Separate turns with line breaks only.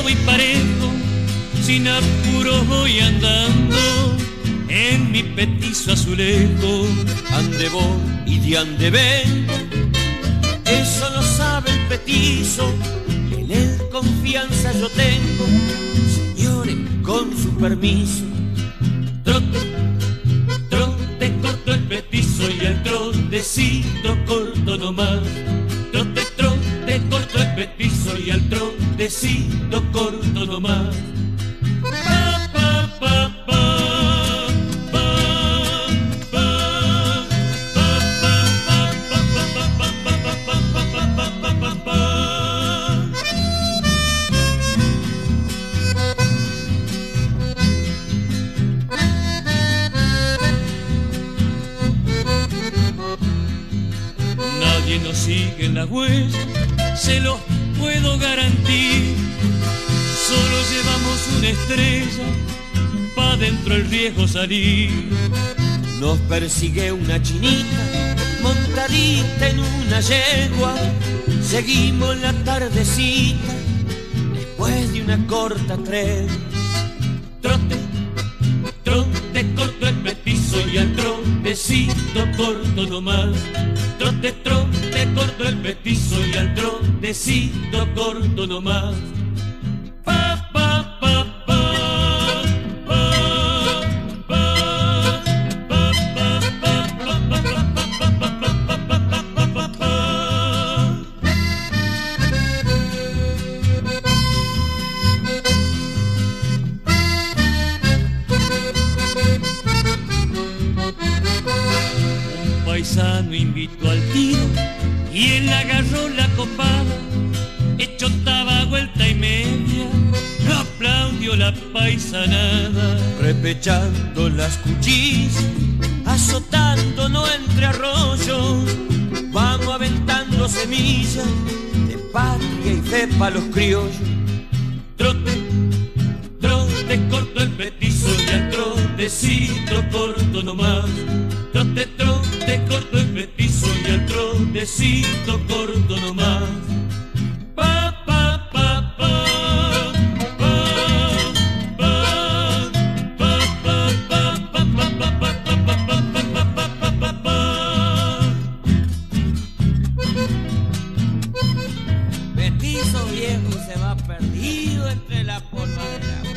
bravo y parejo, sin apuro voy andando en mi petizo azulejo. Ande voy y de ande vengo, eso lo sabe el petizo, en él confianza yo tengo. Señores, con su permiso, trote, trote corto el petizo y el trotecito corto nomás. Trote, trote corto el petizo y el trotecito corto nomás. Pa, pa, pa, pa. Nadie nos sigue en la huella, se los puedo garantir. Solo llevamos una estrella, pa' dentro el riesgo salir. Nos persigue una chinita, montadita en una yegua. Seguimos la tardecita, después de una corta tregua. Trote, trote corto el petizo y al trotecito corto nomás. Trote, trote corto el petizo y al trotecito corto nomás. Pa, pa, pa, pa, pa, pa, pa, pa, pa. Un paisano invitó al tiro y él agarró la copada, echó taba vuelta y media, no aplaudió la paisanada. Repechando las cuchillas, azotándonos entre arroyos, vamos aventando semillas de patria y fe pa' los criollos. Trote, trote corto el petizo y al trotecito corto nomás. Trote, trote corto el petizo y al trotecito corto nomás. Pa, pa, pa, pa, pa, pa, pa, pa, pa, pa, pa, pa, pa.
Petizo viejo se va perdido entre la polvadera.